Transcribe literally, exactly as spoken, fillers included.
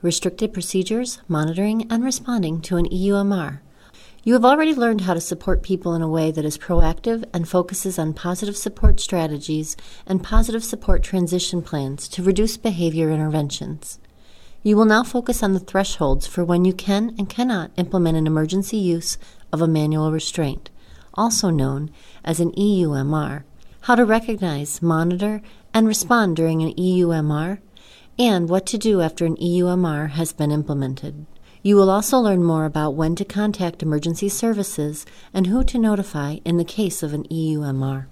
restricted procedures, monitoring, and responding to an E U M R. You have already learned how to support people in a way that is proactive and focuses on positive support strategies and positive support transition plans to reduce behavior interventions. You will now focus on the thresholds for when you can and cannot implement an emergency use of a manual restraint, also known as an E U M R, how to recognize, monitor, and respond during an E U M R, and what to do after an E U M R has been implemented. You will also learn more about when to contact emergency services and who to notify in the case of an E U M R.